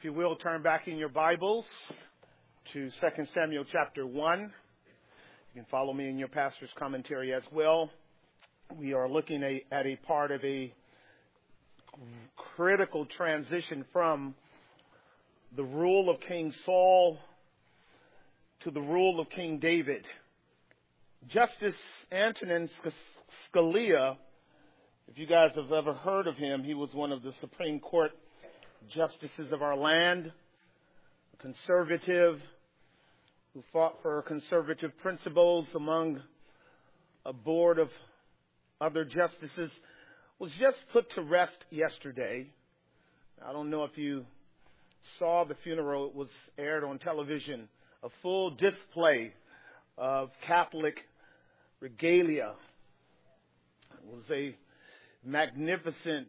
you will, turn back in your Bibles to 2 Samuel chapter 1. You can follow me in your pastor's commentary as well. We are looking at a part of a critical transition from the rule of King Saul to the rule of King David. Justice Antonin Scalia, if you guys have ever heard of him, he was one of the Supreme Court justices of our land, a conservative who fought for conservative principles among a board of other justices, was just put to rest yesterday. I don't know if you saw the funeral. It was aired on television, a full display of Catholic regalia. It was a magnificent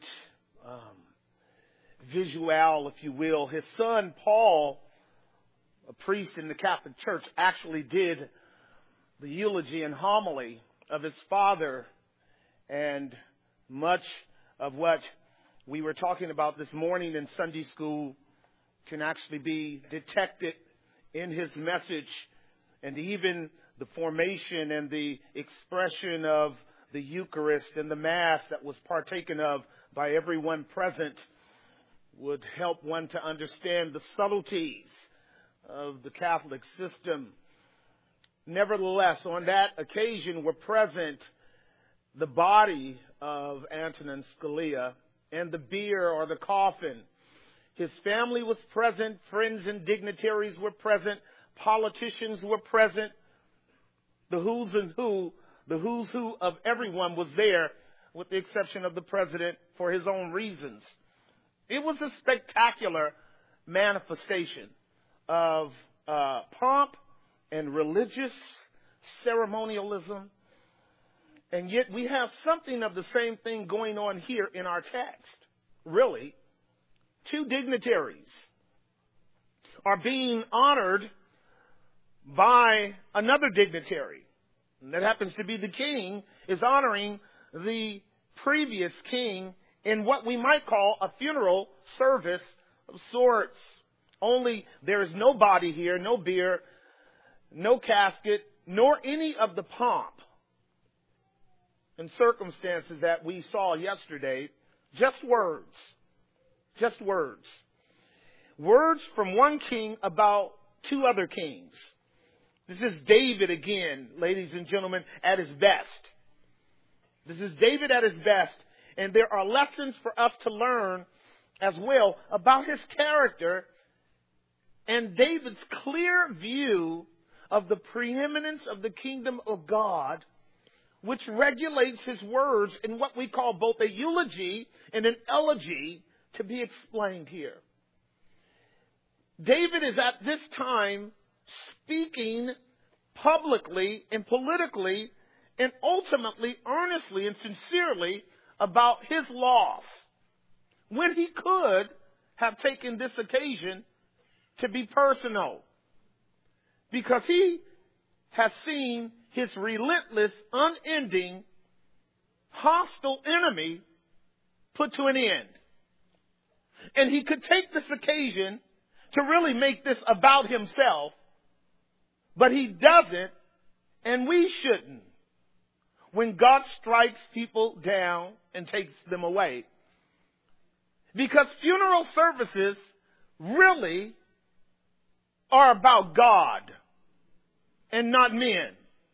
visual, if you will. His son, Paul, a priest in the Catholic Church, actually did the eulogy and homily of his father, and much of what we were talking about this morning in Sunday school can actually be detected in his message, and even the formation and the expression of the Eucharist and the Mass that was partaken of by everyone present would help one to understand the subtleties of the Catholic system. Nevertheless, on that occasion were present the body of Antonin Scalia and the bier or the coffin. His family was present, friends and dignitaries were present, politicians were present. The who's who of everyone was there, with the exception of the president for his own reasons. It was a spectacular manifestation of pomp and religious ceremonialism. And yet we have something of the same thing going on here in our text. Really, two dignitaries are being honored by another dignitary. And that happens to be the king, is honoring the previous king in what we might call a funeral service of sorts. Only there is no body here, no bier, no casket, nor any of the pomp and circumstances that we saw yesterday. Just words. Just words. Words from one king about two other kings. This is David again, ladies and gentlemen, at his best. This is David at his best. And there are lessons for us to learn as well about his character and David's clear view of the preeminence of the kingdom of God, which regulates his words in what we call both a eulogy and an elegy, to be explained here. David is at this time speaking publicly and politically and ultimately, earnestly and sincerely about his loss, when he could have taken this occasion to be personal, because he has seen his relentless, unending, hostile enemy put to an end. And he could take this occasion to really make this about himself, but he doesn't, and we shouldn't, when God strikes people down and takes them away. Because funeral services really are about God and not men.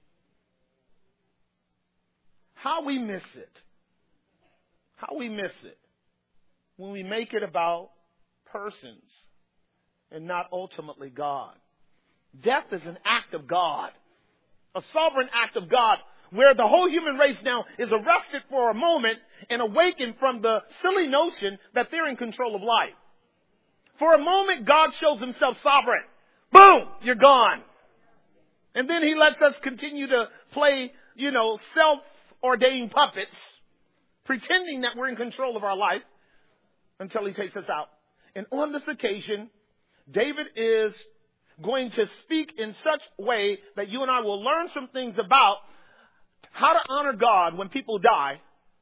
How we miss it. How we miss it when we make it about persons and not ultimately God. Death is an act of God, a sovereign act of God, where the whole human race now is arrested for a moment and awakened from the silly notion that they're in control of life. For a moment, God shows himself sovereign. Boom, you're gone. And then he lets us continue to play, self-ordained puppets, pretending that we're in control of our life until he takes us out. And on this occasion, David is going to speak in such a way that you and I will learn some things about how to honor God when people die,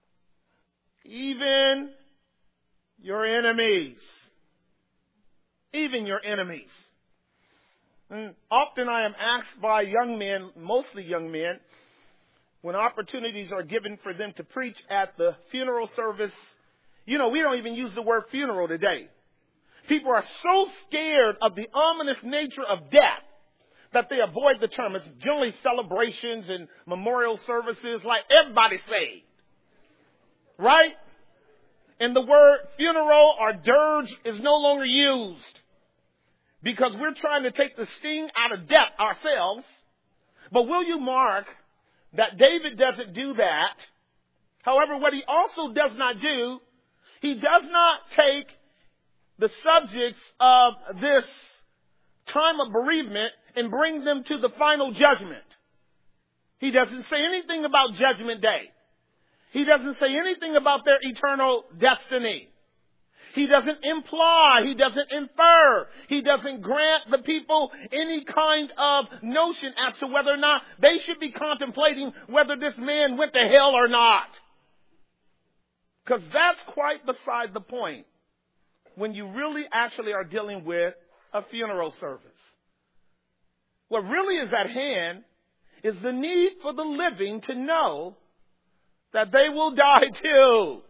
even your enemies. forgiving your enemies. And often I am asked by young men, mostly young men, when opportunities are given for them to preach at the funeral service. We don't even use the word funeral today. People are so scared of the ominous nature of death that they avoid the term. It's generally celebrations and memorial services like everybody's saved. Right? And the word funeral or dirge is no longer used because we're trying to take the sting out of death ourselves. But will you mark that David doesn't do that? However, what he also does not do, he does not take the subjects of this time of bereavement and bring them to the final judgment. He doesn't say anything about Judgment Day. He doesn't say anything about their eternal destiny. He doesn't imply, he doesn't infer, he doesn't grant the people any kind of notion as to whether or not they should be contemplating whether this man went to hell or not. Because that's quite beside the point when you really actually are dealing with a funeral service. What really is at hand is the need for the living to know that they will die too.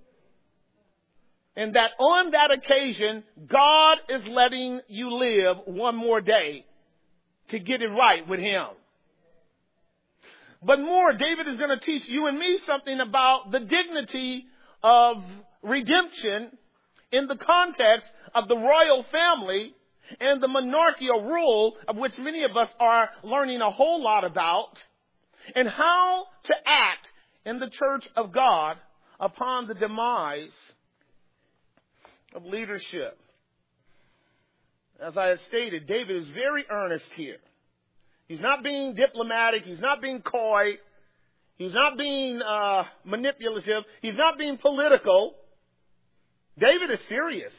And that on that occasion, God is letting you live one more day to get it right with Him. But more, David is going to teach you and me something about the dignity of redemption in the context of the royal family and the monarchical rule, of which many of us are learning a whole lot about, and how to act in the church of God upon the demise of leadership. As I had stated, David is very earnest here. He's not being diplomatic. He's not being coy. He's not being manipulative. He's not being political. David is serious.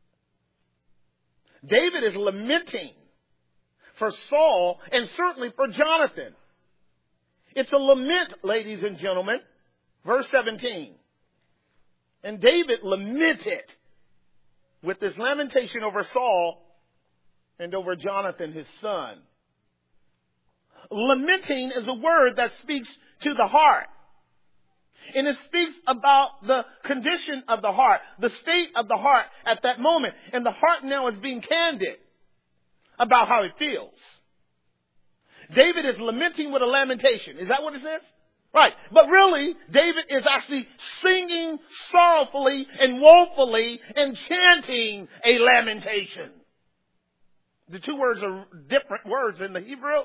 David is lamenting for Saul and certainly for Jonathan. It's a lament, ladies and gentlemen. Verse 17. And David lamented with this lamentation over Saul and over Jonathan, his son. Lamenting is a word that speaks to the heart. And it speaks about the condition of the heart, the state of the heart at that moment. And the heart now is being candid about how it feels. David is lamenting with a lamentation. Is that what it says? Right. But really, David is actually singing sorrowfully and woefully and chanting a lamentation. The two words are different words in the Hebrew.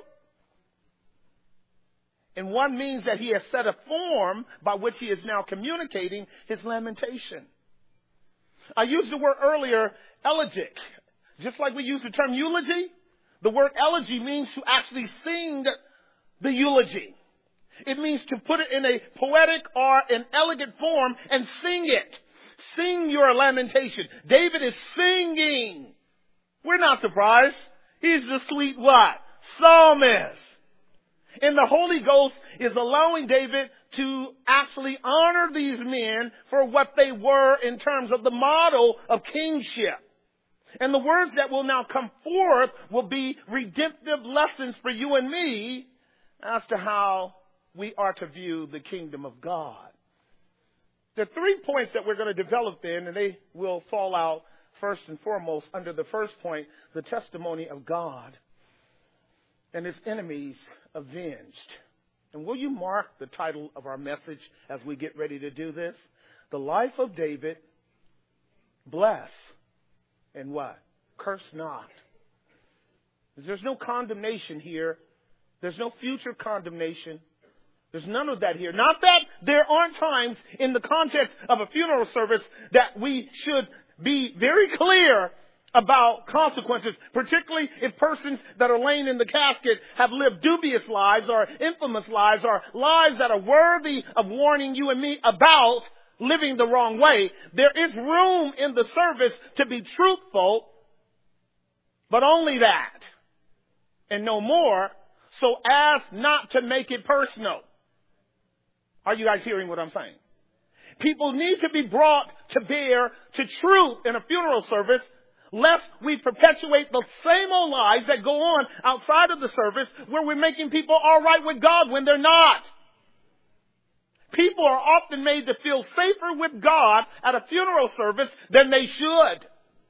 And one means that he has set a form by which he is now communicating his lamentation. I used the word earlier, elegic. Just like we use the term eulogy, the word elegy means to actually sing the eulogy. It means to put it in a poetic or an elegant form and sing it. Sing your lamentation. David is singing. We're not surprised. He's the sweet what? Psalmist. And the Holy Ghost is allowing David to actually honor these men for what they were in terms of the model of kingship. And the words that will now come forth will be redemptive lessons for you and me as to how we are to view the kingdom of God. There are 3 points that we're going to develop then, and they will fall out first and foremost under the first point, the testimony of God and his enemies avenged. And will you mark the title of our message as we get ready to do this? The life of David, bless and what? Curse not. There's no condemnation here. There's no future condemnation. There's none of that here. Not that there aren't times in the context of a funeral service that we should be very clear about consequences, particularly if persons that are laying in the casket have lived dubious lives or infamous lives or lives that are worthy of warning you and me about living the wrong way. There is room in the service to be truthful, but only that and no more, so as not to make it personal. Are you guys hearing what I'm saying? People need to be brought to bear to truth in a funeral service, lest we perpetuate the same old lies that go on outside of the service where we're making people all right with God when they're not. People are often made to feel safer with God at a funeral service than they should.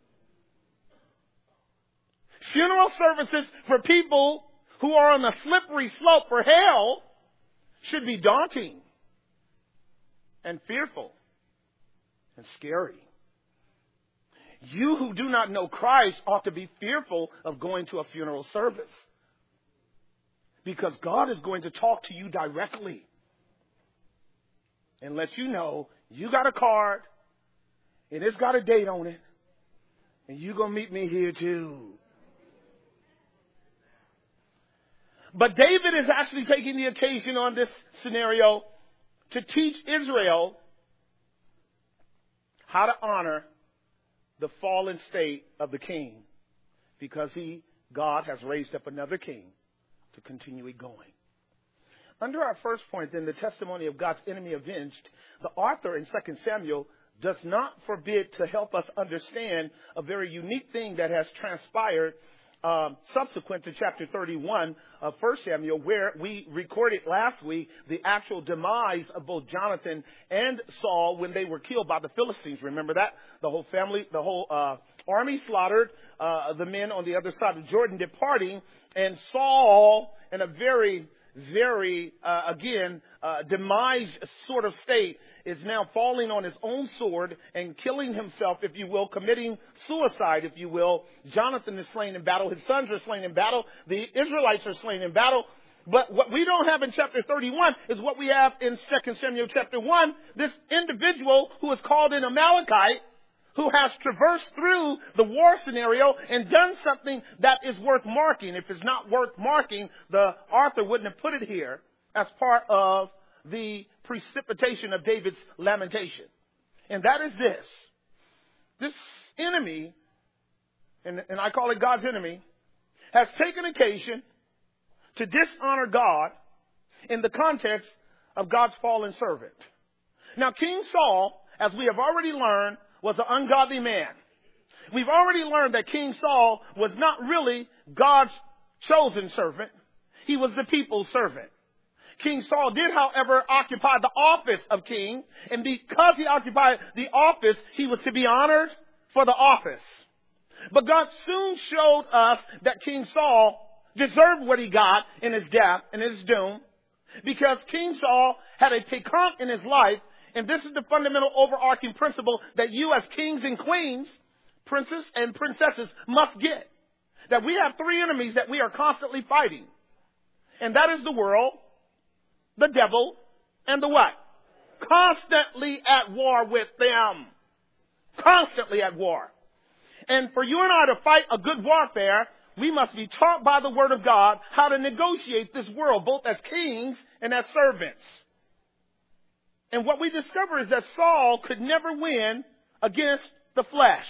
Funeral services for people who are on a slippery slope for hell should be daunting and fearful and scary. You who do not know Christ ought to be fearful of going to a funeral service, because God is going to talk to you directly and let you know you got a card and it's got a date on it and you're going to meet me here too. But David is actually taking the occasion on this scenario to teach Israel how to honor the fallen state of the king, because God has raised up another king to continue it going. Under our first point, then, the testimony of God's enemy avenged, the author in 2 Samuel does not forbid to help us understand a very unique thing that has transpired subsequent to chapter 31 of 1 Samuel, where we recorded last week the actual demise of both Jonathan and Saul when they were killed by the Philistines. Remember that? The whole family, the whole army slaughtered, the men on the other side of Jordan departing, and Saul, in a very demised sort of state, is now falling on his own sword and killing himself, if you will, committing suicide, if you will. Jonathan is slain in battle. His sons are slain in battle. The Israelites are slain in battle. But what we don't have in chapter 31 is what we have in 2 Samuel chapter 1. This individual who is called an Amalekite, who has traversed through the war scenario and done something that is worth marking. If it's not worth marking, the author wouldn't have put it here as part of the precipitation of David's lamentation. And that is this. This enemy, and I call it God's enemy, has taken occasion to dishonor God in the context of God's fallen servant. Now, King Saul, as we have already learned, was an ungodly man. We've already learned that King Saul was not really God's chosen servant. He was the people's servant. King Saul did, however, occupy the office of king. And because he occupied the office, he was to be honored for the office. But God soon showed us that King Saul deserved what he got in his death and his doom, because King Saul had a peccant in his life. And this is the fundamental overarching principle that you as kings and queens, princes and princesses, must get. That we have three enemies that we are constantly fighting. And that is the world, the devil, and the what? Constantly at war with them. Constantly at war. And for you and I to fight a good warfare, we must be taught by the Word of God how to negotiate this world, both as kings and as servants. And what we discover is that Saul could never win against the flesh.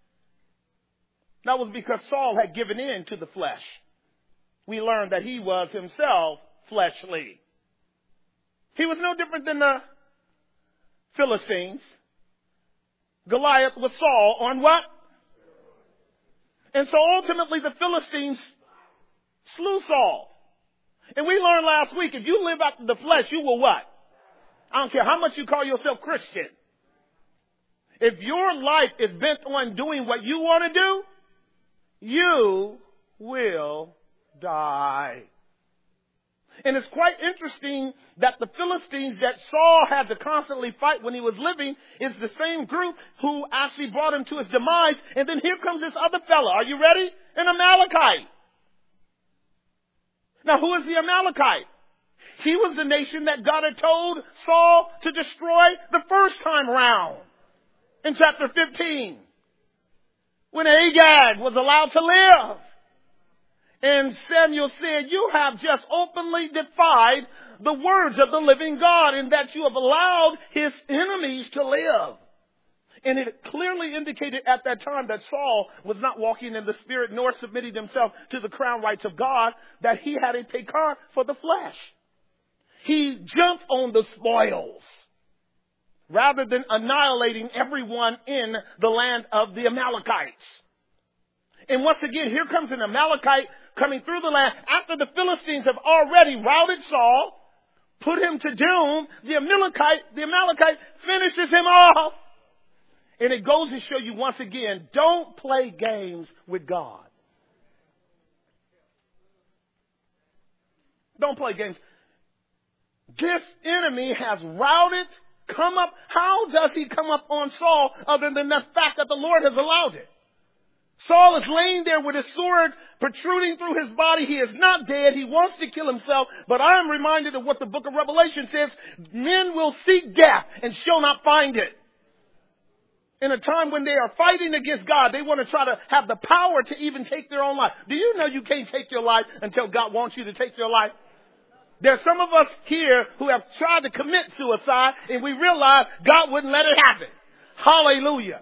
That was because Saul had given in to the flesh. We learned that he was himself fleshly. He was no different than the Philistines. Goliath was Saul on what? And so ultimately the Philistines slew Saul. And we learned last week, if you live after the flesh, you will what? I don't care how much you call yourself Christian. If your life is bent on doing what you want to do, you will die. And it's quite interesting that the Philistines that Saul had to constantly fight when he was living is the same group who actually brought him to his demise. And then here comes this other fella. Are you ready? An Amalekite. Now, who is the Amalekite? He was the nation that God had told Saul to destroy the first time round in chapter 15, when Agag was allowed to live. And Samuel said, you have just openly defied the words of the living God, in that you have allowed his enemies to live. And it clearly indicated at that time that Saul was not walking in the Spirit nor submitting himself to the crown rights of God, that he had a peccant for the flesh. He jumped on the spoils rather than annihilating everyone in the land of the Amalekites. And once again, here comes an Amalekite coming through the land. After the Philistines have already routed Saul, put him to doom, the Amalekite finishes him off. And it goes to show you once again, don't play games with God. Don't play games. This enemy has routed, come up. How does he come up on Saul other than the fact that the Lord has allowed it? Saul is laying there with his sword protruding through his body. He is not dead. He wants to kill himself. But I am reminded of what the book of Revelation says. Men will seek death and shall not find it. In a time when they are fighting against God, they want to try to have the power to even take their own life. Do you know you can't take your life until God wants you to take your life? There's some of us here who have tried to commit suicide and we realize God wouldn't let it happen. Hallelujah.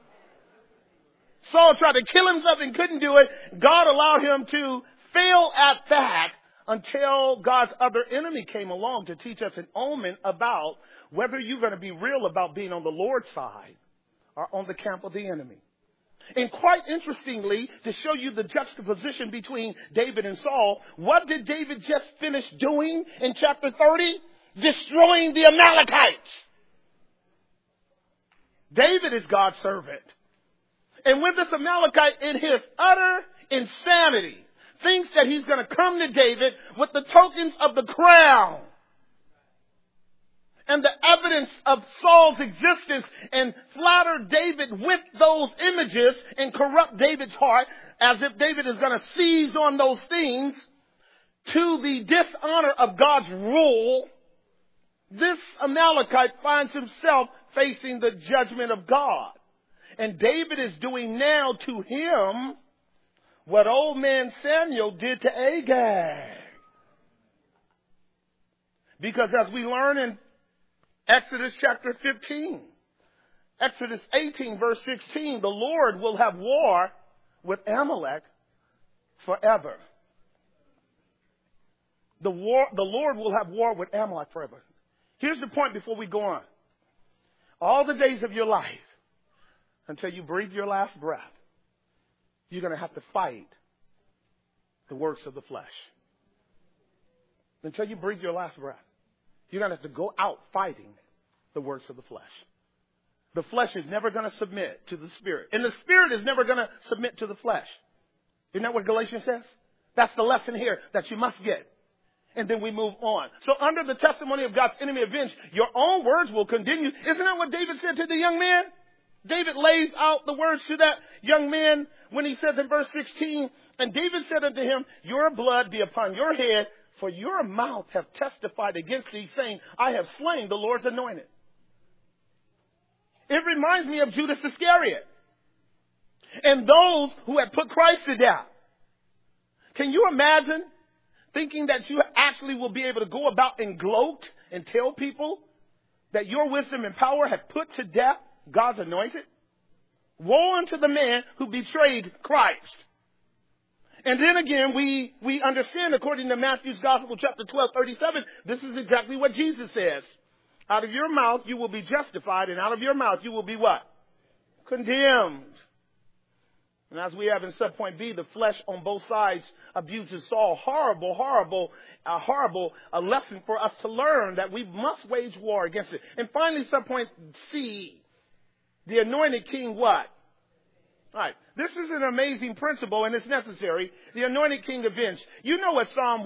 Saul tried to kill himself and couldn't do it. God allowed him to fail at that until God's other enemy came along to teach us an omen about whether you're going to be real about being on the Lord's side or on the camp of the enemy. And quite interestingly, to show you the juxtaposition between David and Saul, what did David just finish doing in chapter 30? Destroying the Amalekites. David is God's servant. And when this Amalekite, in his utter insanity, thinks that he's going to come to David with the tokens of the crown and the evidence of Saul's existence and flatter David with those images and corrupt David's heart as if David is going to seize on those things to the dishonor of God's rule, this Amalekite finds himself facing the judgment of God. And David is doing now to him what old man Samuel did to Agag. Because as we learn in Exodus chapter 15, Exodus 18 verse 16, the Lord will have war with Amalek forever. The Lord will have war with Amalek forever. Here's the point before we go on. All the days of your life, until you breathe your last breath, you're going to have to fight the works of the flesh. Until you breathe your last breath, you're going to have to go out fighting the works of the flesh. The flesh is never going to submit to the Spirit. And the Spirit is never going to submit to the flesh. Isn't that what Galatians says? That's the lesson here that you must get. And then we move on. So under the testimony of God's enemy avenged, your own words will condemn you. Isn't that what David said to the young man? David lays out the words to that young man when he says in verse 16, and David said unto him, your blood be upon your head, for your mouth have testified against thee, saying, I have slain the Lord's anointed. It reminds me of Judas Iscariot and those who had put Christ to death. Can you imagine thinking that you actually will be able to go about and gloat and tell people that your wisdom and power have put to death God's anointed? Woe unto the man who betrayed Christ. And then again, we understand according to Matthew's Gospel, chapter 12:37, this is exactly what Jesus says. Out of your mouth you will be justified, and out of your mouth you will be what? Condemned. And as we have in subpoint B, the flesh on both sides abuses Saul. Horrible lesson for us to learn that we must wage war against it. And finally, subpoint C, the anointed king what? All right. This is an amazing principle and it's necessary. The anointed king avenged. You know what Psalm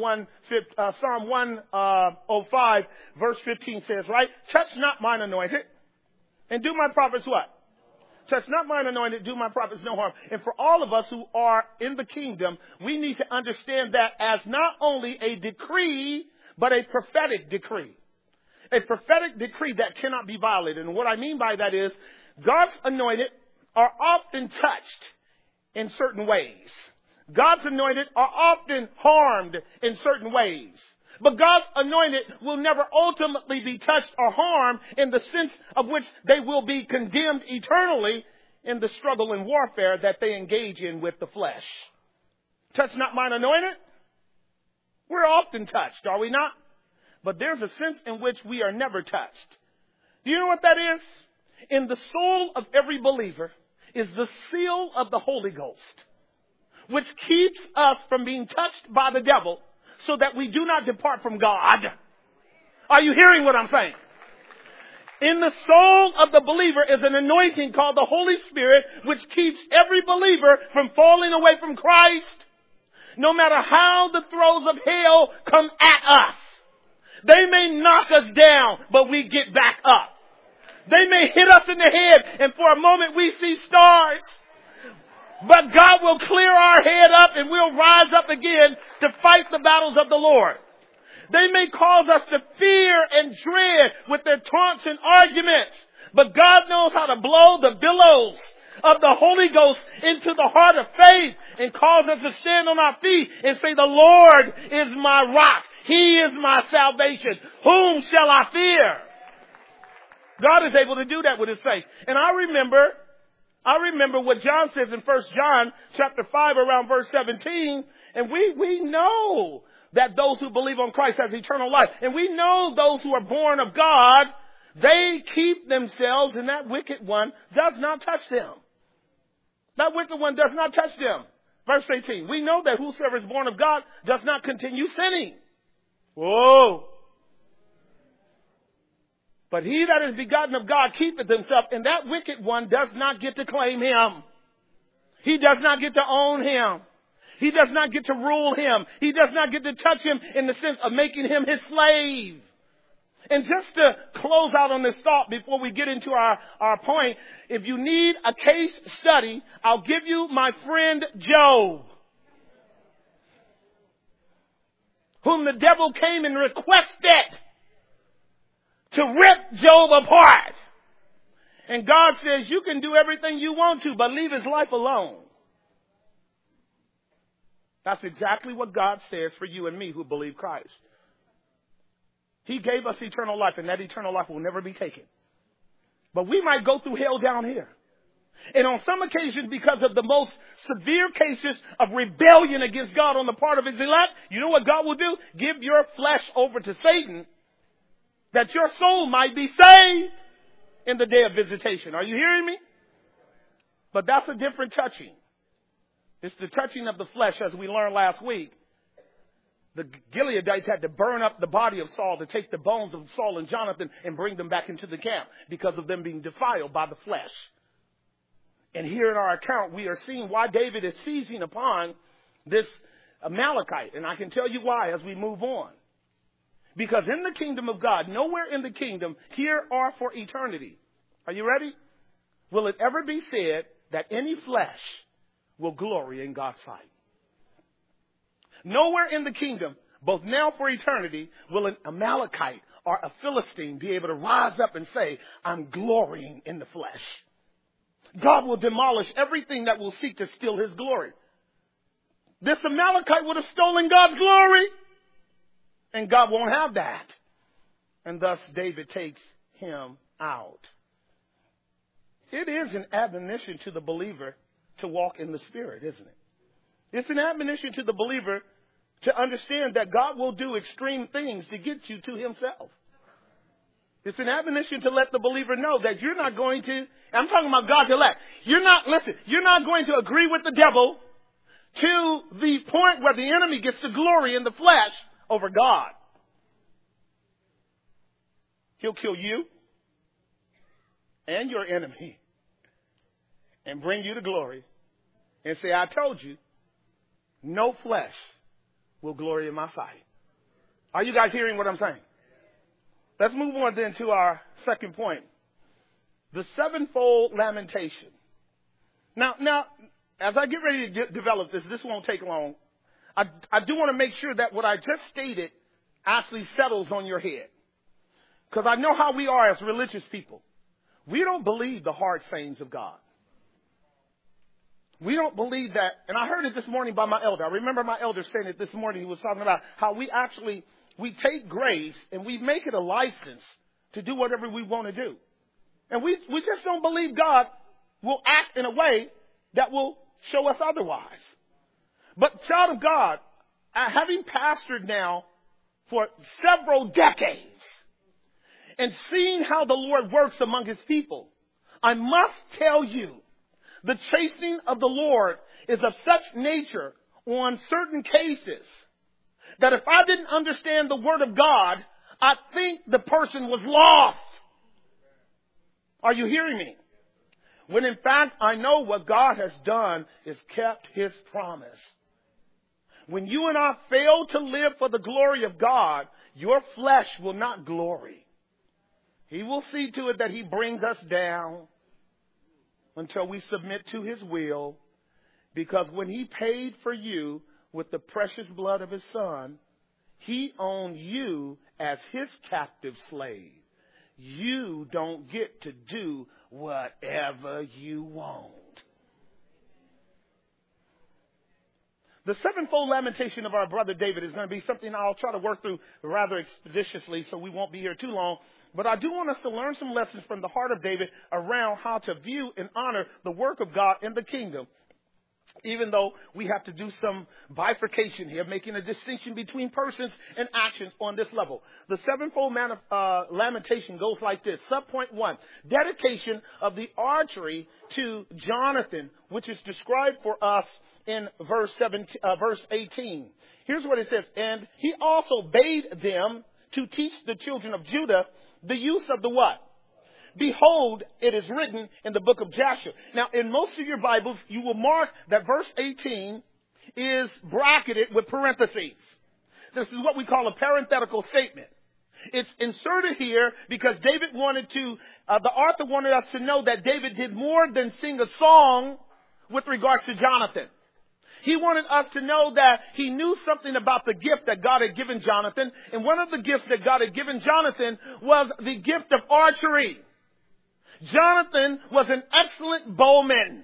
105 verse 15 says, right? Touch not mine anointed and do my prophets what? Touch not mine anointed, do my prophets no harm. And for all of us who are in the kingdom, we need to understand that as not only a decree, but a prophetic decree. A prophetic decree that cannot be violated. And what I mean by that is God's anointed are often touched in certain ways. God's anointed are often harmed in certain ways. But God's anointed will never ultimately be touched or harmed in the sense of which they will be condemned eternally in the struggle and warfare that they engage in with the flesh. Touch not mine anointed. We're often touched, are we not? But there's a sense in which we are never touched. Do you know what that is? In the soul of every believer is the seal of the Holy Ghost. which keeps us from being touched by the devil so that we do not depart from God. Are you hearing what I'm saying? In the soul of the believer is an anointing called the Holy Spirit, which keeps every believer from falling away from Christ. No matter how the throes of hell come at us. They may knock us down, but we get back up. They may hit us in the head, and for a moment we see stars. But God will clear our head up and we'll rise up again to fight the battles of the Lord. They may cause us to fear and dread with their taunts and arguments. But God knows how to blow the billows of the Holy Ghost into the heart of faith and cause us to stand on our feet and say, the Lord is my rock. He is my salvation. Whom shall I fear? God is able to do that with His saints. And I remember what John says in 1 John chapter 5 around verse 17. And we know that those who believe on Christ has eternal life. And we know those who are born of God, they keep themselves, and that wicked one does not touch them. That wicked one does not touch them. Verse 18, we know that whosoever is born of God does not continue sinning. Whoa. But he that is begotten of God keepeth himself, and that wicked one does not get to claim him. He does not get to own him. He does not get to rule him. He does not get to touch him in the sense of making him his slave. And just to close out on this thought before we get into our point, if you need a case study, I'll give you my friend Job, whom the devil came and requested to rip Job apart. And God says, you can do everything you want to, but leave his life alone. That's exactly what God says for you and me who believe Christ. He gave us eternal life, and that eternal life will never be taken. But we might go through hell down here. And on some occasions, because of the most severe cases of rebellion against God on the part of His elect, you know what God will do? Give your flesh over to Satan, that your soul might be saved in the day of visitation. Are you hearing me? But that's a different touching. It's the touching of the flesh, as we learned last week. The Gileadites had to burn up the body of Saul to take the bones of Saul and Jonathan and bring them back into the camp because of them being defiled by the flesh. And here in our account, we are seeing why David is seizing upon this Amalekite. And I can tell you why as we move on. Because in the kingdom of God, nowhere in the kingdom, here or for eternity. Are you ready? Will it ever be said that any flesh will glory in God's sight? Nowhere in the kingdom, both now for eternity, will an Amalekite or a Philistine be able to rise up and say, I'm glorying in the flesh. God will demolish everything that will seek to steal His glory. This Amalekite would have stolen God's glory, and God won't have that. And thus David takes him out. It is an admonition to the believer to walk in the Spirit, isn't it? It's an admonition to the believer to understand that God will do extreme things to get you to Himself. It's an admonition to let the believer know that you're not going to, I'm talking about God's elect. You're not going to agree with the devil to the point where the enemy gets the glory in the flesh over God. He'll kill you and your enemy and bring you to glory and say, I told you, no flesh will glory in my sight. Are you guys hearing what I'm saying? Let's move on then to our second point. The sevenfold lamentation. Now, as I get ready to develop this won't take long. I do want to make sure that what I just stated actually settles on your head. Because I know how we are as religious people. We don't believe the hard sayings of God. We don't believe that. And I heard it this morning by my elder. I remember my elder saying it this morning. He was talking about how we take grace and we make it a license to do whatever we want to do. And we just don't believe God will act in a way that will show us otherwise. But child of God, having pastored now for several decades and seeing how the Lord works among His people, I must tell you The chastening of the Lord is of such nature on certain cases that if I didn't understand the Word of God, I think the person was lost. Are you hearing me? When in fact, I know what God has done is kept His promise. When you and I fail to live for the glory of God, your flesh will not glory. He will see to it that He brings us down until we submit to His will. Because when He paid for you with the precious blood of His Son, He owned you as His captive slave. You don't get to do whatever you want. The sevenfold lamentation of our brother David is going to be something I'll try to work through rather expeditiously, so we won't be here too long. But I do want us to learn some lessons from the heart of David around how to view and honor the work of God in the kingdom. Even though we have to do some bifurcation here, making a distinction between persons and actions on this level. The sevenfold lamentation goes like this. Subpoint 1, dedication of the archery to Jonathan, which is described for us in verse 18. Here's what it says. And he also bade them to teach the children of Judah the use of the what? Behold, it is written in the book of Joshua. Now, in most of your Bibles, you will mark that verse 18 is bracketed with parentheses. This is what we call a parenthetical statement. It's inserted here because David wanted to, the author wanted us to know that David did more than sing a song with regards to Jonathan. He wanted us to know that he knew something about the gift that God had given Jonathan. And one of the gifts that God had given Jonathan was the gift of archery. Jonathan was an excellent bowman.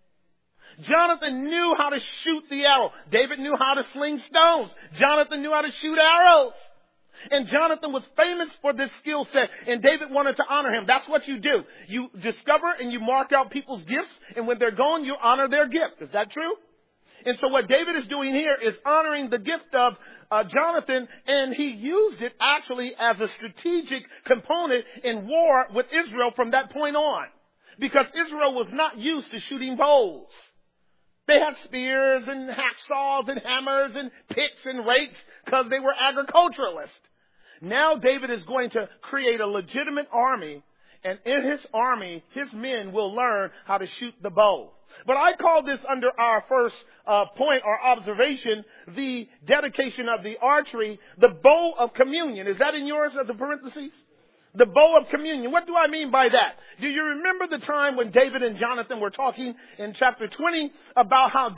Jonathan knew how to shoot the arrow. David knew how to sling stones. Jonathan knew how to shoot arrows. And Jonathan was famous for this skill set, and David wanted to honor him. That's what you do. You discover and you mark out people's gifts, and when they're gone, you honor their gift. Is that true? And so what David is doing here is honoring the gift of Jonathan, and he used it actually as a strategic component in war with Israel from that point on. Because Israel was not used to shooting bows. They had spears and hacksaws and hammers and picks and rakes because they were agriculturalists. Now David is going to create a legitimate army, and in his army, his men will learn how to shoot the bow. But I call this under our first point or observation, the dedication of the archery, the bow of communion. Is that in yours as the parentheses? The bow of communion. What do I mean by that? Do you remember the time when David and Jonathan were talking in chapter 20 about how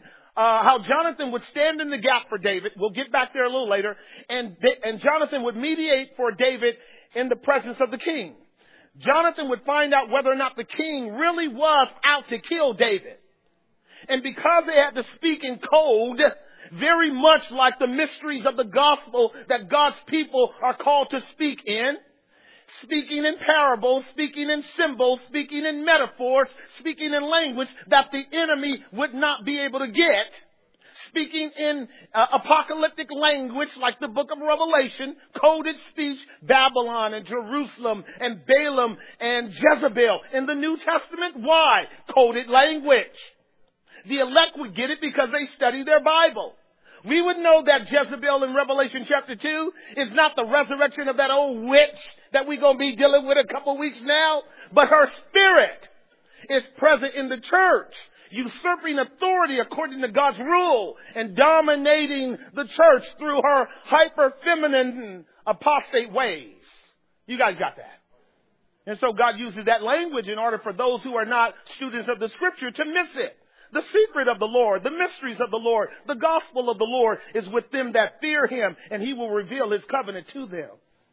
Jonathan would stand in the gap for David? We'll get back there a little later. And Jonathan would mediate for David in the presence of the king. Jonathan would find out whether or not the king really was out to kill David. And because they had to speak in code, very much like the mysteries of the gospel that God's people are called to speak in, speaking in parables, speaking in symbols, speaking in metaphors, speaking in language that the enemy would not be able to get, speaking in apocalyptic language like the book of Revelation, coded speech, Babylon and Jerusalem and Balaam and Jezebel. In the New Testament, why? Coded language. The elect would get it because they study their Bible. We would know that Jezebel in Revelation chapter 2 is not the resurrection of that old witch that we're going to be dealing with a couple weeks now, but her spirit is present in the church, usurping authority according to God's rule and dominating the church through her hyper-feminine apostate ways. You guys got that? And so God uses that language in order for those who are not students of the scripture to miss it. The secret of the Lord, the mysteries of the Lord, the gospel of the Lord is with them that fear him, and he will reveal his covenant to them.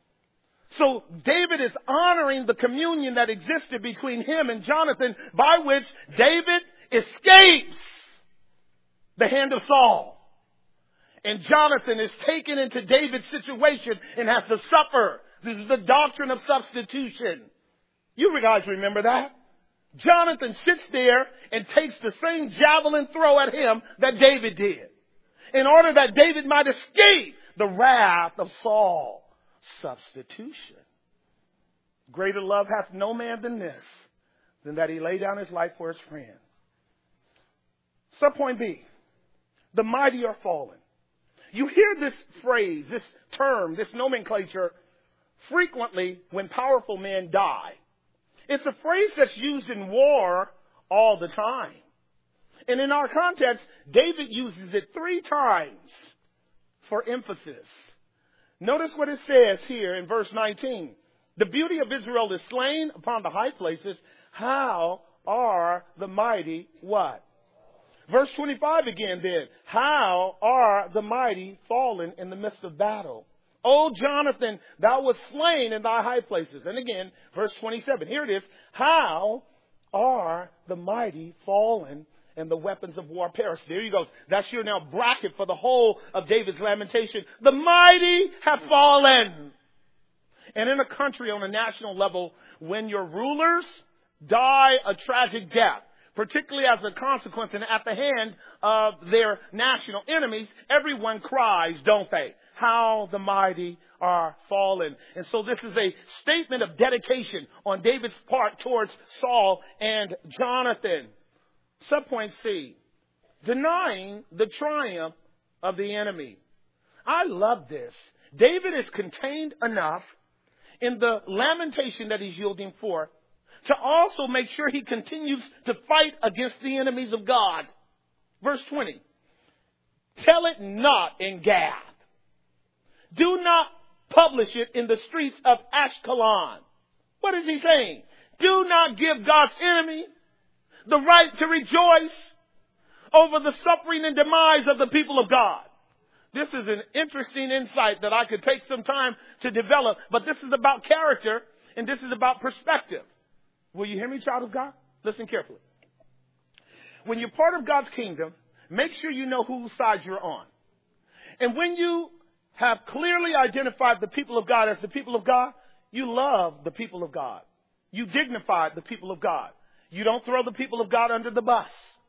So David is honoring the communion that existed between him and Jonathan, by which David escapes the hand of Saul. And Jonathan is taken into David's situation and has to suffer. This is the doctrine of substitution. You guys remember that? Jonathan sits there and takes the same javelin throw at him that David did, in order that David might escape the wrath of Saul. Substitution. Greater love hath no man than this, than that he lay down his life for his friend. Subpoint B, the mighty are fallen. You hear this phrase, this term, this nomenclature frequently when powerful men die. It's a phrase that's used in war all the time. And in our context, David uses it 3 times for emphasis. Notice what it says here in verse 19. The beauty of Israel is slain upon the high places. How are the mighty what? Verse 25 again then. How are the mighty fallen in the midst of battle? O Jonathan, thou wast slain in thy high places. And again, verse 27. Here it is. How are the mighty fallen and the weapons of war perished? There you go. That's your now bracket for the whole of David's lamentation. The mighty have fallen. And in a country on a national level, when your rulers die a tragic death, particularly as a consequence and at the hand of their national enemies, everyone cries, don't they? How the mighty are fallen. And so this is a statement of dedication on David's part towards Saul and Jonathan. Subpoint C, denying the triumph of the enemy. I love this. David is contained enough in the lamentation that he's yielding forth to also make sure he continues to fight against the enemies of God. Verse 20. Tell it not in Gath. Do not publish it in the streets of Ashkelon. What is he saying? Do not give God's enemy the right to rejoice over the suffering and demise of the people of God. This is an interesting insight that I could take some time to develop, but this is about character and this is about perspective. Will you hear me, child of God? Listen carefully. When you're part of God's kingdom, make sure you know whose side you're on. And when you have clearly identified the people of God as the people of God, you love the people of God. You dignify the people of God. You don't throw the people of God under the bus.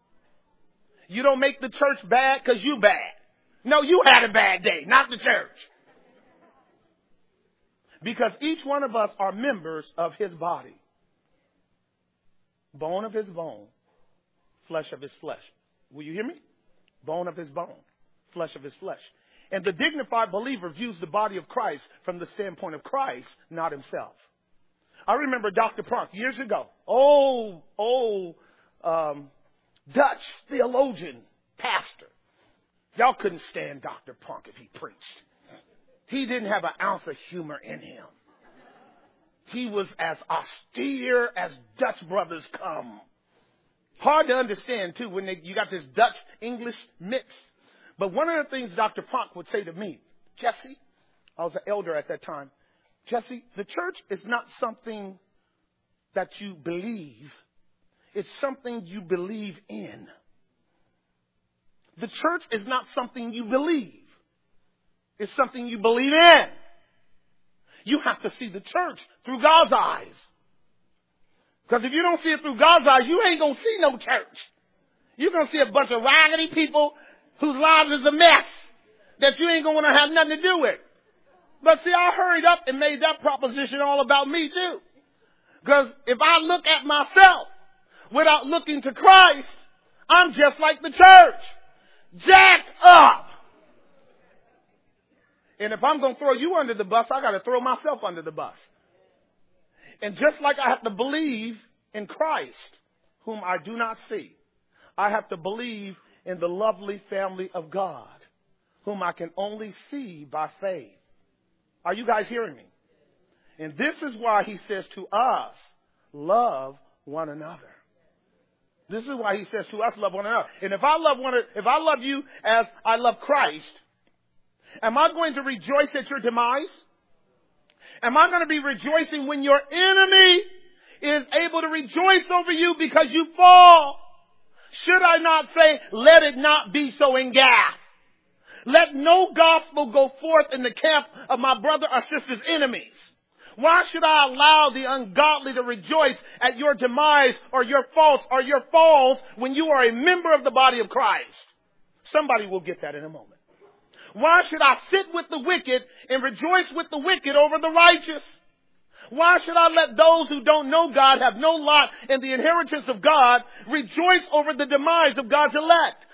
You don't make the church bad because you bad. No, you had a bad day, not the church. Because each one of us are members of his body. Bone of his bone, flesh of his flesh. Will you hear me? Bone of his bone, flesh of his flesh. And the dignified believer views the body of Christ from the standpoint of Christ, not himself. I remember Dr. Pronk years ago. Dutch theologian, pastor. Y'all couldn't stand Dr. Pronk if he preached. He didn't have an ounce of humor in him. He was as austere as Dutch brothers come. Hard to understand, too, when you got this Dutch-English mix. But one of the things Dr. Pronk would say to me, Jesse, I was an elder at that time, Jesse, the church is not something that you believe. It's something you believe in. The church is not something you believe. It's something you believe in. You have to see the church through God's eyes. Because if you don't see it through God's eyes, you ain't going to see no church. You're going to see a bunch of raggedy people whose lives is a mess that you ain't going to have nothing to do with. But see, I hurried up and made that proposition all about me too. Because if I look at myself without looking to Christ, I'm just like the church. Jacked up. And if I'm going to throw you under the bus, I got to throw myself under the bus. And just like I have to believe in Christ, whom I do not see, I have to believe in the lovely family of God, whom I can only see by faith. Are you guys hearing me? And this is why he says to us, love one another. This is why he says to us, love one another. And if I love you as I love Christ, am I going to rejoice at your demise? Am I going to be rejoicing when your enemy is able to rejoice over you because you fall? Should I not say, let it not be so in Gath? Let no gospel go forth in the camp of my brother or sister's enemies. Why should I allow the ungodly to rejoice at your demise or your faults or your falls when you are a member of the body of Christ? Somebody will get that in a moment. Why should I sit with the wicked and rejoice with the wicked over the righteous? Why should I let those who don't know God have no lot in the inheritance of God rejoice over the demise of God's elect?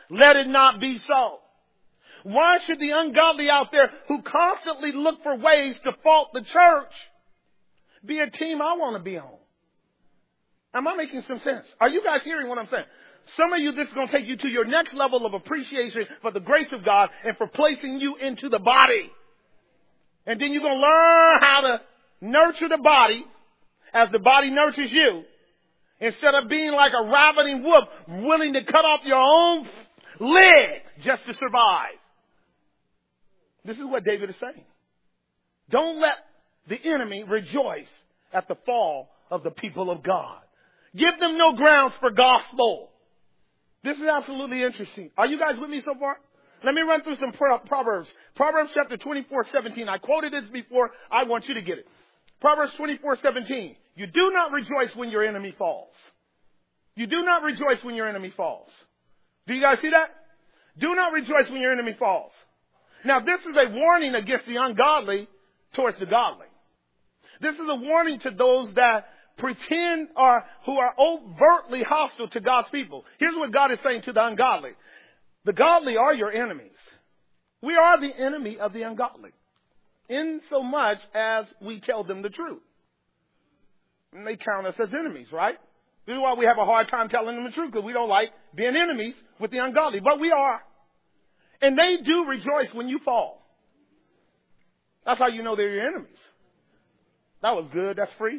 Let it not be so. Why should the ungodly out there who constantly look for ways to fault the church be a team I want to be on? Am I making some sense? Are you guys hearing what I'm saying? Some of you, this is going to take you to your next level of appreciation for the grace of God and for placing you into the body. And then you're going to learn how to nurture the body as the body nurtures you, instead of being like a ravening wolf willing to cut off your own leg just to survive. This is what David is saying. Don't let the enemy rejoice at the fall of the people of God. Give them no grounds for gospel. This is absolutely interesting. Are you guys with me so far? Let me run through some Proverbs. Proverbs chapter 24:17. I quoted this before. I want you to get it. Proverbs 24:17. You do not rejoice when your enemy falls. You do not rejoice when your enemy falls. Do you guys see that? Do not rejoice when your enemy falls. Now, this is a warning against the ungodly towards the godly. This is a warning to those that pretend or who are overtly hostile to God's people. Here's what God is saying to the ungodly. The godly are your enemies. We are the enemy of the ungodly, in so much as we tell them the truth. And they count us as enemies, right? This is why we have a hard time telling them the truth, because we don't like being enemies with the ungodly. But we are. And they do rejoice when you fall. That's how you know they're your enemies. That was good. That's free.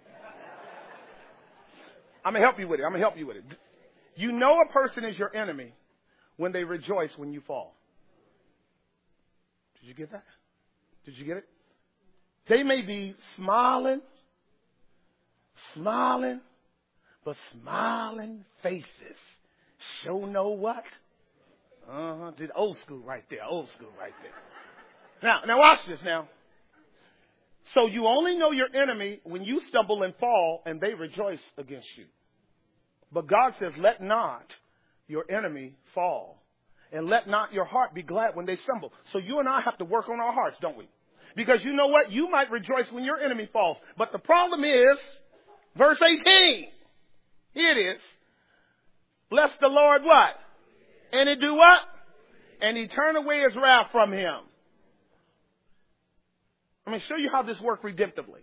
I'm going to help you with it. You know a person is your enemy when they rejoice when you fall. Did you get that? Did you get it? They may be smiling, but smiling faces show know what? Did old school right there. Now watch this now. So you only know your enemy when you stumble and fall and they rejoice against you. But God says, let not your enemy fall. And let not your heart be glad when they stumble. So you and I have to work on our hearts, don't we? Because you know what? You might rejoice when your enemy falls. But the problem is, verse 18. Here it is. Bless the Lord what? And he do what? And he turn away his wrath from him. Let me show you how this works redemptively.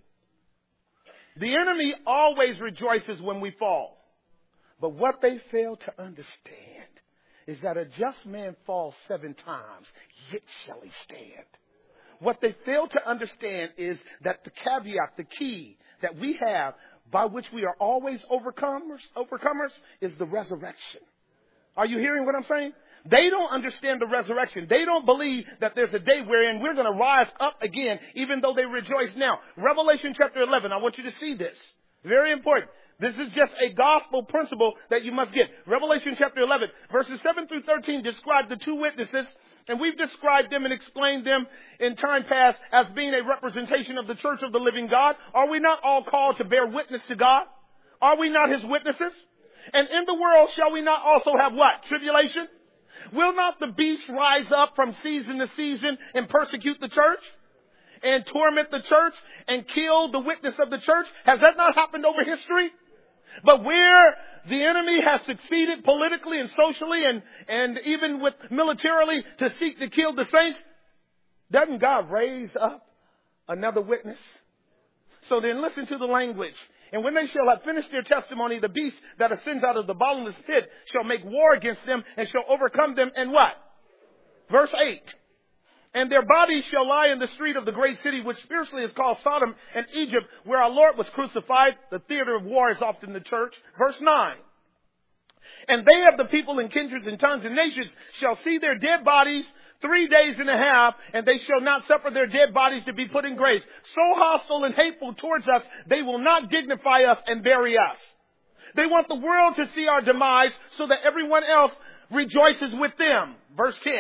The enemy always rejoices when we fall. But what they fail to understand is that a just man falls 7 times, yet shall he stand. What they fail to understand is that the caveat, the key that we have by which we are always overcomers is the resurrection. Are you hearing what I'm saying? They don't understand the resurrection. They don't believe that there's a day wherein we're going to rise up again, even though they rejoice now. Revelation chapter 11, I want you to see this. Very important. This is just a gospel principle that you must get. Revelation chapter 11, verses 7 through 13 describe the 2 witnesses, and we've described them and explained them in time past as being a representation of the church of the living God. Are we not all called to bear witness to God? Are we not his witnesses? And in the world shall we not also have what? Tribulation? Will not the beast rise up from season to season and persecute the church? And torment the church and kill the witness of the church? Has that not happened over history? But where the enemy has succeeded politically and socially and even with militarily to seek to kill the saints, doesn't God raise up another witness? So then listen to the language. And when they shall have finished their testimony, the beast that ascends out of the bottomless pit shall make war against them and shall overcome them. And what? Verse 8. And their bodies shall lie in the street of the great city, which spiritually is called Sodom and Egypt, where our Lord was crucified. The theater of war is often the church. Verse 9. And they of the people and kindreds and tongues and nations shall see their dead bodies 3 days and a half, and they shall not suffer their dead bodies to be put in graves. So hostile and hateful towards us, they will not dignify us and bury us. They want the world to see our demise so that everyone else rejoices with them. Verse 10.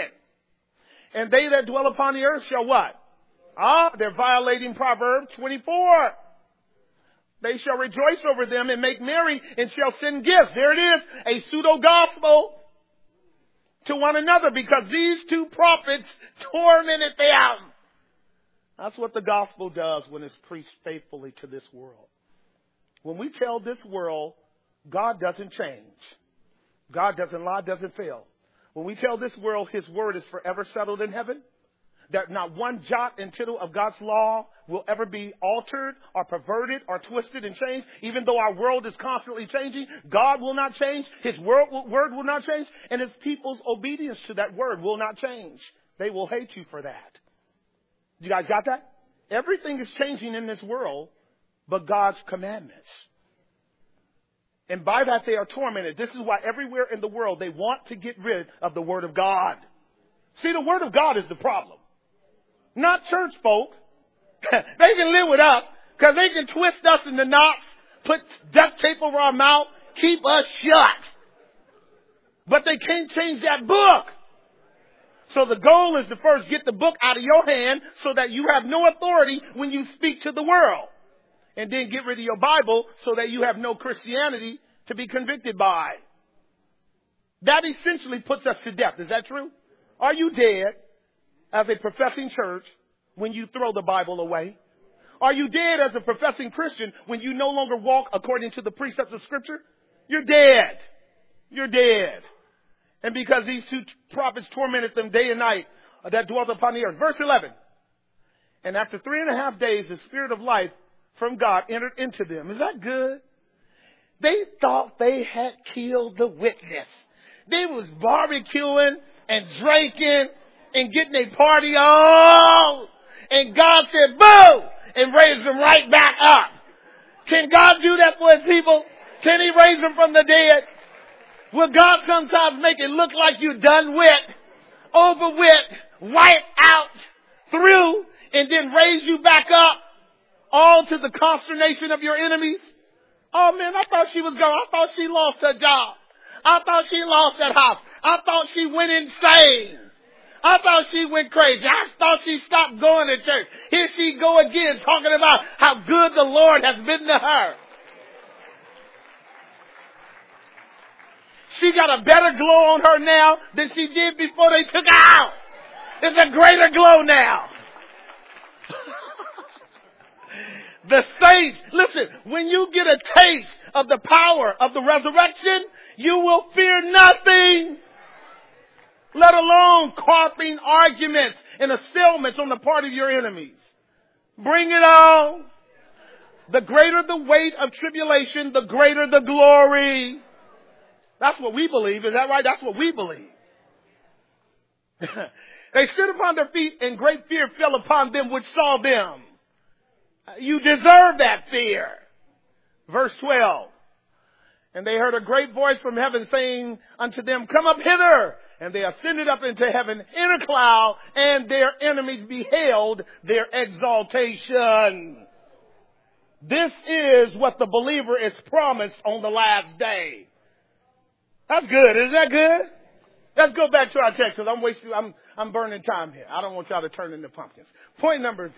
And they that dwell upon the earth shall what? They're violating Proverbs 24. They shall rejoice over them and make merry and shall send gifts. There it is, a pseudo-gospel to one another, because these 2 prophets tormented them. That's what the gospel does when it's preached faithfully to this world. When we tell this world, God doesn't change. God doesn't lie, doesn't fail. When we tell this world his word is forever settled in heaven, that not one jot and tittle of God's law will ever be altered or perverted or twisted and changed. Even though our world is constantly changing, God will not change. His word will not change. And his people's obedience to that word will not change. They will hate you for that. You guys got that? Everything is changing in this world but God's commandments. And by that they are tormented. This is why everywhere in the world they want to get rid of the word of God. See, the word of God is the problem. Not church folk. They can live with us because they can twist us into knots, put duct tape over our mouth, keep us shut. But they can't change that book. So the goal is to first get the book out of your hand so that you have no authority when you speak to the world. And then get rid of your Bible so that you have no Christianity to be convicted by. That essentially puts us to death. Is that true? Are you dead as a professing church when you throw the Bible away? Are you dead as a professing Christian when you no longer walk according to the precepts of Scripture? You're dead. You're dead. And because these two prophets tormented them day and night that dwelt upon the earth. Verse 11. And after 3.5 days, the Spirit of life from God entered into them. Is that good? They thought they had killed the witness. They was barbecuing and drinking and getting a party on. And God said, boo! And raised them right back up. Can God do that for his people? Can he raise them from the dead? Will God sometimes make it look like you're done with, over with, wiped out, through, and then raise you back up, all to the consternation of your enemies? Oh man, I thought she was gone. I thought she lost her job. I thought she lost that house. I thought she went insane. I thought she went crazy. I thought she stopped going to church. Here she go again talking about how good the Lord has been to her. She got a better glow on her now than she did before they took her out. It's a greater glow now. The saints, listen, when you get a taste of the power of the resurrection, you will fear nothing. Let alone carping arguments and assailments on the part of your enemies. Bring it on. The greater the weight of tribulation, the greater the glory. That's what we believe. Is that right? That's what we believe. They stood upon their feet and great fear fell upon them which saw them. You deserve that fear. Verse 12. And they heard a great voice from heaven saying unto them, come up hither. And they ascended up into heaven in a cloud, and their enemies beheld their exaltation. This is what the believer is promised on the last day. That's good. Isn't that good? Let's go back to our text because I'm burning time here. I don't want y'all to turn into pumpkins. Point number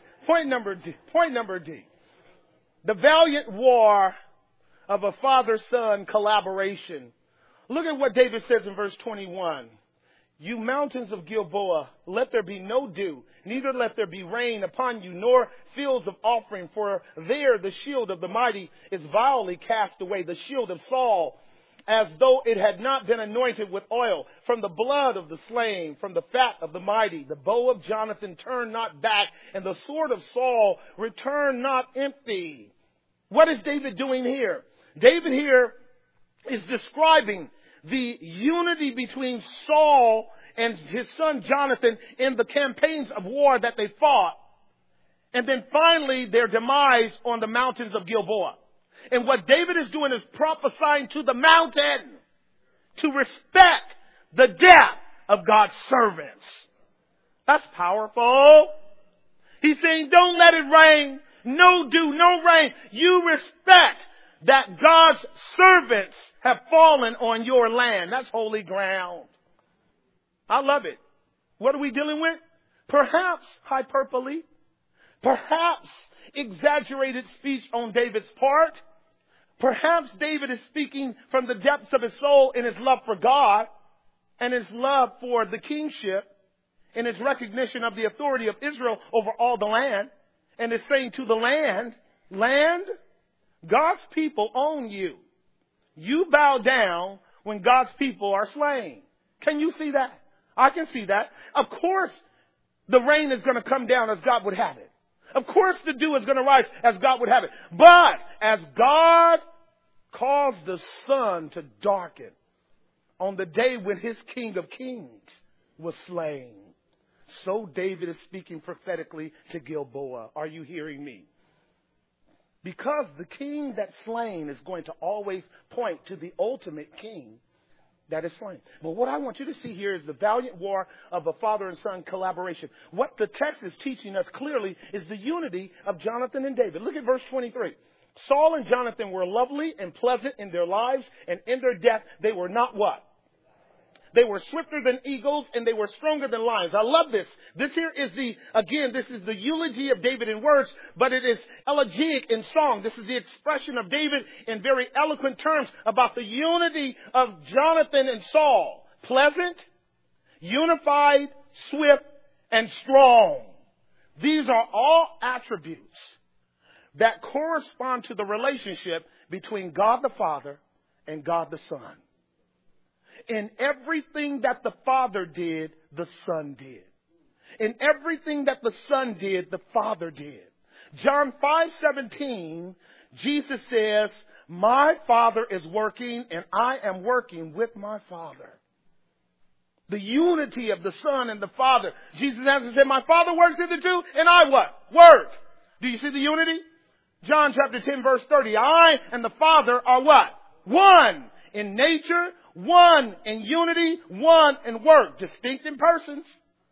D. The valiant war of a father-son collaboration. Look at what David says in verse 21. You mountains of Gilboa, let there be no dew, neither let there be rain upon you, nor fields of offering, for there the shield of the mighty is vilely cast away, the shield of Saul, as though it had not been anointed with oil. From the blood of the slain, from the fat of the mighty, the bow of Jonathan turned not back, and the sword of Saul returned not empty. What is David doing here? David here is describing the unity between Saul and his son Jonathan in the campaigns of war that they fought. And then finally their demise on the mountains of Gilboa. And what David is doing is prophesying to the mountain to respect the death of God's servants. That's powerful. He's saying, don't let it rain. No dew, no rain. You respect that God's servants have fallen on your land. That's holy ground. I love it. What are we dealing with? Perhaps hyperbole. Perhaps exaggerated speech on David's part. Perhaps David is speaking from the depths of his soul in his love for God and his love for the kingship and his recognition of the authority of Israel over all the land. And is saying to the land, God's people own you. You bow down when God's people are slain. Can you see that? I can see that. Of course, the rain is going to come down as God would have it. Of course, the dew is going to rise as God would have it. But as God caused the sun to darken on the day when his King of Kings was slain, so David is speaking prophetically to Gilboa. Are you hearing me? Because the king that's slain is going to always point to the ultimate king that is slain. But what I want you to see here is the valiant war of a father and son collaboration. What the text is teaching us clearly is the unity of Jonathan and David. Look at verse 23. Saul and Jonathan were lovely and pleasant in their lives, and in their death they were not what? They were swifter than eagles, and they were stronger than lions. I love this. This here is this is the eulogy of David in words, but it is elegiac in song. This is the expression of David in very eloquent terms about the unity of Jonathan and Saul. Pleasant, unified, swift, and strong. These are all attributes that correspond to the relationship between God the Father and God the Son. In everything that the Father did, the Son did. In everything that the Son did, the Father did. John 5:17, Jesus says, my Father is working and I am working with my Father. The unity of the Son and the Father. Jesus answered and said, my Father works hitherto and I what? Work. Do you see the unity? John chapter 10 verse 30. I and the Father are what? One in nature, one in unity, one in work. Distinct in persons,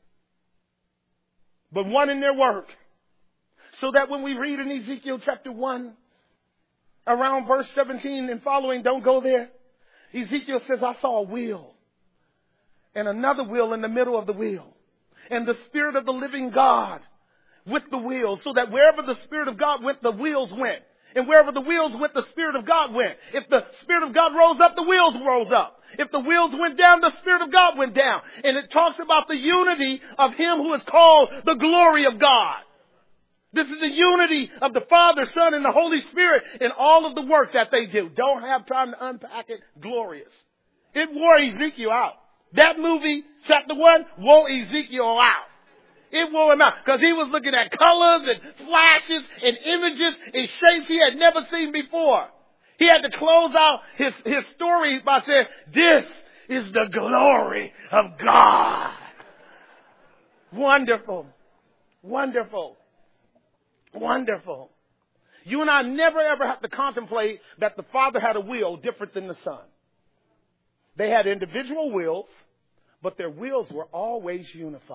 but one in their work. So that when we read in Ezekiel chapter 1, around verse 17 and following, don't go there. Ezekiel says, I saw a wheel and another wheel in the middle of the wheel. And the Spirit of the living God with the wheels, so that wherever the Spirit of God went, the wheels went. And wherever the wheels went, the Spirit of God went. If the Spirit of God rose up, the wheels rose up. If the wheels went down, the Spirit of God went down. And it talks about the unity of Him who is called the glory of God. This is the unity of the Father, Son, and the Holy Spirit in all of the work that they do. Don't have time to unpack it. Glorious. It wore Ezekiel out. That movie, chapter 1, wore Ezekiel out. It wore him out because he was looking at colors and flashes and images and shapes he had never seen before. He had to close out his story by saying, this is the glory of God. Wonderful. Wonderful. Wonderful. You and I never ever have to contemplate that the Father had a will different than the Son. They had individual wills, but their wills were always unified.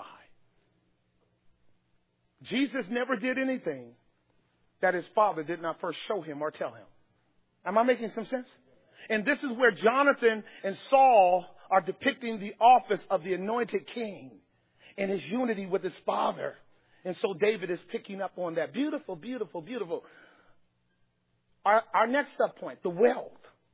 Jesus never did anything that his Father did not first show him or tell him. Am I making some sense? And this is where Jonathan and Saul are depicting the office of the anointed king and his unity with his father. And so David is picking up on that. Beautiful, beautiful, beautiful. Our next sub point, the wealth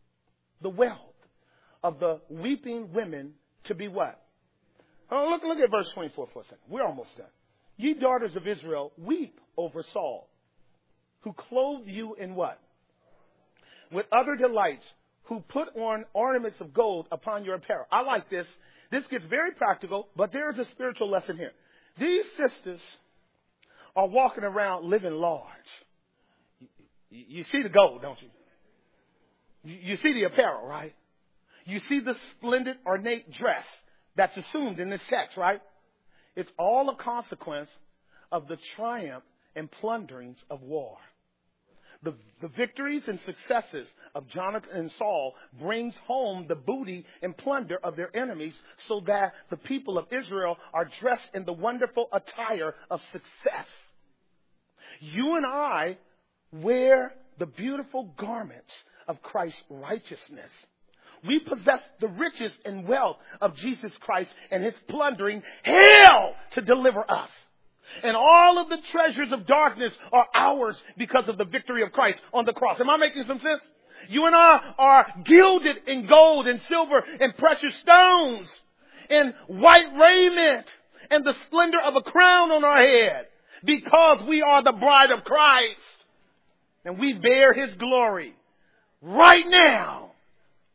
of the weeping women to be what? Oh, look at verse 24 for a second. We're almost done. Ye daughters of Israel, weep over Saul, who clothed you in what? With other delights, who put on ornaments of gold upon your apparel. I like this. This gets very practical, but there is a spiritual lesson here. These sisters are walking around living large. You see the gold, don't you? You see the apparel, right? You see the splendid, ornate dress that's assumed in this text, right? It's all a consequence of the triumph and plunderings of war. The victories and successes of Jonathan and Saul brings home the booty and plunder of their enemies, so that the people of Israel are dressed in the wonderful attire of success. You and I wear the beautiful garments of Christ's righteousness. We possess the riches and wealth of Jesus Christ and his plundering hell to deliver us. And all of the treasures of darkness are ours because of the victory of Christ on the cross. Am I making some sense? You and I are gilded in gold and silver and precious stones and white raiment and the splendor of a crown on our head because we are the bride of Christ and we bear his glory right now.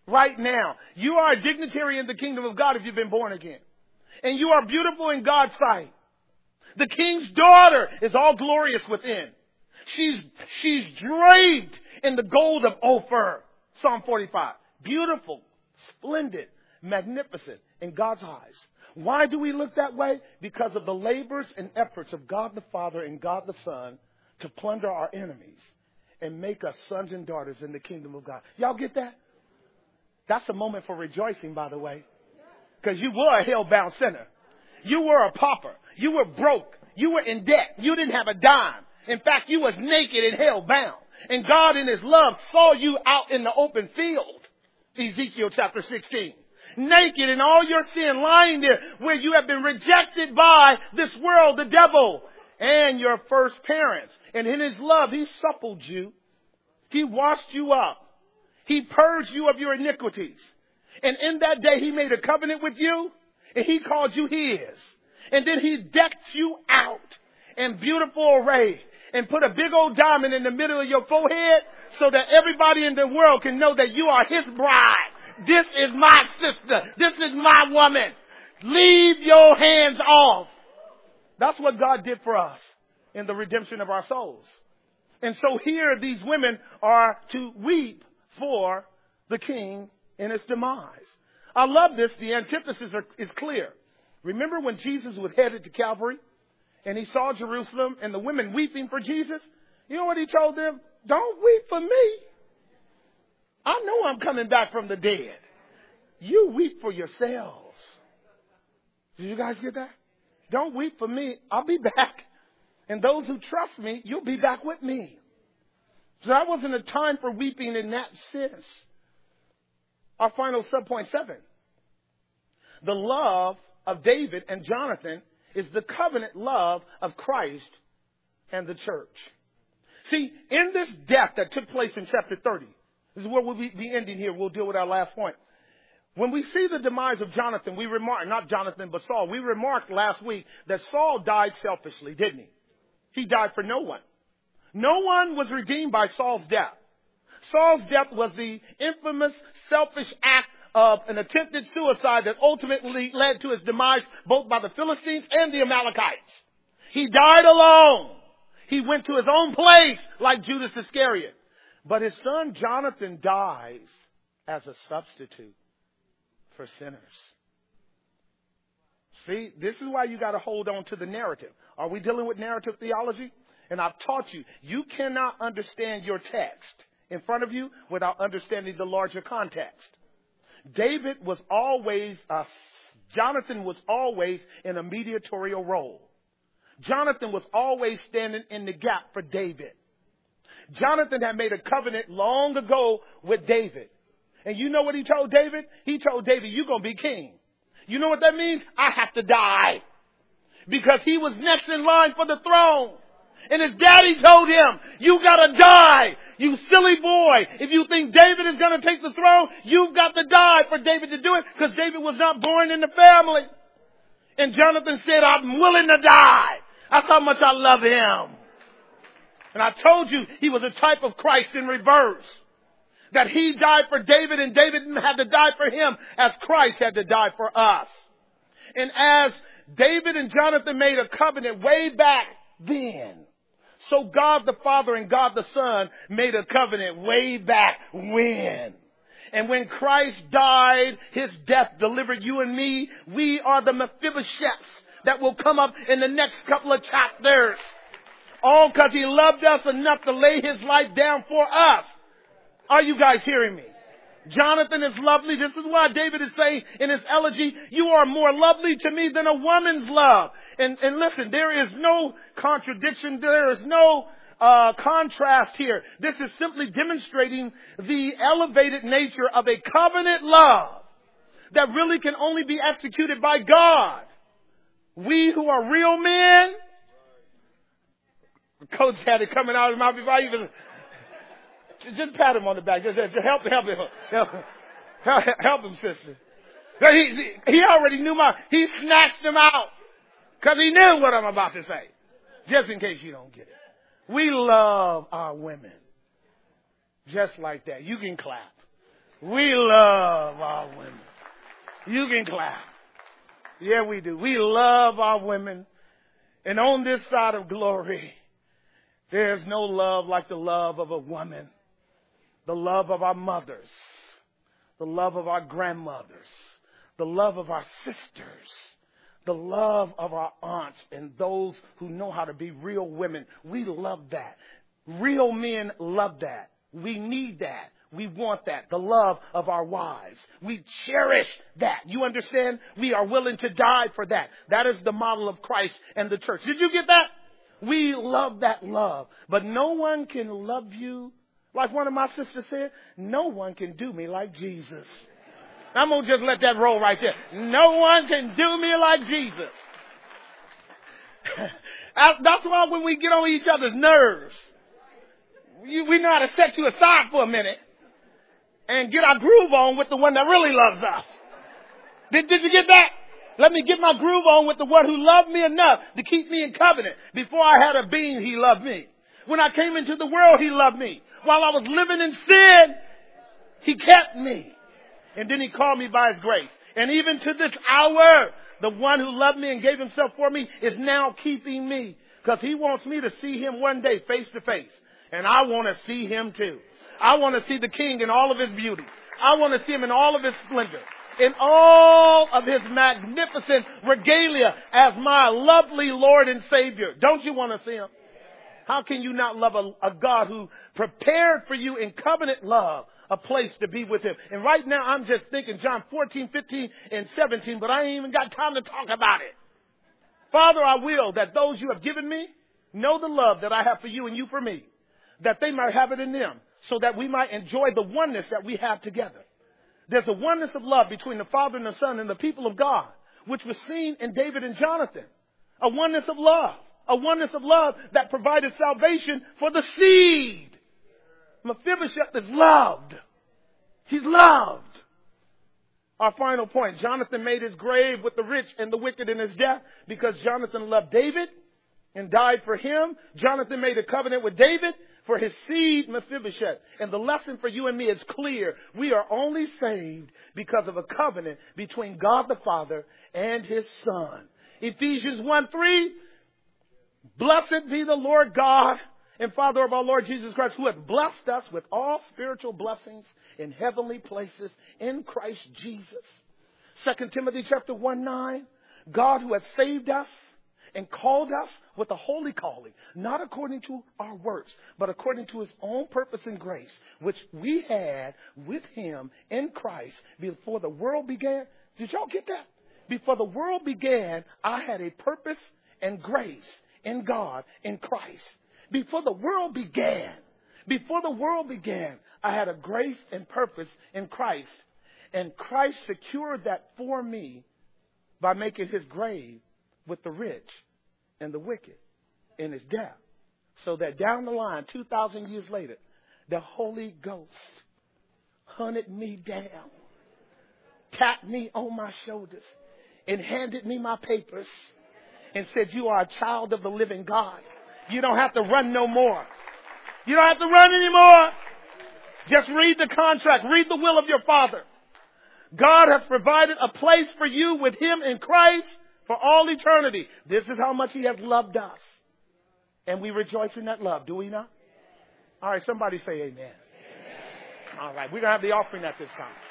right now. You are a dignitary in the kingdom of God if you've been born again. And you are beautiful in God's sight. The king's daughter is all glorious within. She's draped in the gold of Ophir. Psalm 45. Beautiful, splendid, magnificent in God's eyes. Why do we look that way? Because of the labors and efforts of God the Father and God the Son to plunder our enemies and make us sons and daughters in the kingdom of God. Y'all get that? That's a moment for rejoicing, by the way. Because you were a hell-bound sinner. You were a pauper. You were broke. You were in debt. You didn't have a dime. In fact, you was naked and hell-bound. And God in His love saw you out in the open field. Ezekiel chapter 16. Naked in all your sin, lying there where you have been rejected by this world, the devil, and your first parents. And in His love, He suppled you. He washed you up. He purged you of your iniquities. And in that day, He made a covenant with you, and He called you His. And then He decked you out in beautiful array and put a big old diamond in the middle of your forehead so that everybody in the world can know that you are His bride. This is my sister. This is my woman. Leave your hands off. That's what God did for us in the redemption of our souls. And so here these women are to weep for the king in his demise. I love this. The antithesis is clear. Remember when Jesus was headed to Calvary and He saw Jerusalem and the women weeping for Jesus? You know what He told them? Don't weep for me. I know I'm coming back from the dead. You weep for yourselves. Did you guys get that? Don't weep for me. I'll be back. And those who trust me, you'll be back with me. So that wasn't a time for weeping in that sense. Our final subpoint 7. The love of David and Jonathan is the covenant love of Christ and the church. See, in this death that took place in chapter 30, this is where we'll be ending here. We'll deal with our last point. When we see the demise of Jonathan, we remark, not Jonathan, but Saul, we remarked last week that Saul died selfishly, didn't he? He died for no one. No one was redeemed by Saul's death. Saul's death was the infamous selfish act of an attempted suicide that ultimately led to his demise both by the Philistines and the Amalekites. He died alone. He went to his own place like Judas Iscariot. But his son Jonathan dies as a substitute for sinners. See, this is why you got to hold on to the narrative. Are we dealing with narrative theology? And I've taught you, you cannot understand your text in front of you without understanding the larger context. Jonathan was always in a mediatorial role. Jonathan was always standing in the gap for David. Jonathan had made a covenant long ago with David. And you know what he told David? He told David, you're going to be king. You know what that means? I have to die. Because he was next in line for the throne. And his daddy told him, you got to die, you silly boy. If you think David is going to take the throne, you've got to die for David to do it, because David was not born in the family. And Jonathan said, I'm willing to die. That's how much I love him. And I told you he was a type of Christ in reverse. That he died for David and David had to die for him as Christ had to die for us. And as David and Jonathan made a covenant way back then, so God the Father and God the Son made a covenant way back when. And when Christ died, His death delivered you and me. We are the Mephibosheths that will come up in the next couple of chapters. All because He loved us enough to lay His life down for us. Are you guys hearing me? Jonathan is lovely. This is why David is saying in his elegy, you are more lovely to me than a woman's love. And listen, there is no contradiction. There is no contrast here. This is simply demonstrating the elevated nature of a covenant love that really can only be executed by God. We who are real men, the coach had it coming out of his mouth before I even... Just pat him on the back. Just help him, sister. He already knew he snatched him out because he knew what I'm about to say. Just in case you don't get it. We love our women just like that. You can clap. We love our women. You can clap. Yeah, we do. We love our women. And on this side of glory, there's no love like the love of a woman. The love of our mothers. The love of our grandmothers. The love of our sisters. The love of our aunts and those who know how to be real women. We love that. Real men love that. We need that. We want that. The love of our wives. We cherish that. You understand? We are willing to die for that. That is the model of Christ and the church. Did you get that? We love that love. But no one can love you. Like one of my sisters said, no one can do me like Jesus. I'm going to just let that roll right there. No one can do me like Jesus. That's why when we get on each other's nerves, we know how to set you aside for a minute and get our groove on with the one that really loves us. Did you get that? Let me get my groove on with the one who loved me enough to keep me in covenant. Before I had a being, he loved me. When I came into the world, he loved me. While I was living in sin, he kept me. And then he called me by his grace. And even to this hour, the one who loved me and gave himself for me is now keeping me. Because he wants me to see him one day face to face. And I want to see him too. I want to see the King in all of his beauty. I want to see him in all of his splendor. In all of his magnificent regalia as my lovely Lord and Savior. Don't you want to see him? How can you not love a God who prepared for you in covenant love a place to be with him? And right now I'm just thinking John 14, 15, and 17, but I ain't even got time to talk about it. Father, I will that those you have given me know the love that I have for you and you for me, that they might have it in them, so that we might enjoy the oneness that we have together. There's a oneness of love between the Father and the Son and the people of God, which was seen in David and Jonathan. A oneness of love. A oneness of love that provided salvation for the seed. Mephibosheth is loved. He's loved. Our final point. Jonathan made his grave with the rich and the wicked in his death because Jonathan loved David and died for him. Jonathan made a covenant with David for his seed, Mephibosheth. And the lesson for you and me is clear. We are only saved because of a covenant between God the Father and his Son. Ephesians 1:3. Blessed be the Lord God and Father of our Lord Jesus Christ, who has blessed us with all spiritual blessings in heavenly places in Christ Jesus. 2 Timothy chapter 1:9. God who has saved us and called us with a holy calling, not according to our works, but according to his own purpose and grace, which we had with him in Christ before the world began. Did y'all get that? Before the world began, I had a purpose and grace in God, in Christ. Before the world began, I had a grace and purpose in Christ. And Christ secured that for me by making his grave with the rich and the wicked in his death. So that down the line, 2,000 years later, the Holy Ghost hunted me down, tapped me on my shoulders, and handed me my papers and said, you are a child of the living God. You don't have to run no more. You don't have to run anymore. Just read the contract. Read the will of your Father. God has provided a place for you with him in Christ for all eternity. This is how much he has loved us. And we rejoice in that love, do we not? All right, somebody say amen. All right, we're going to have the offering at this time.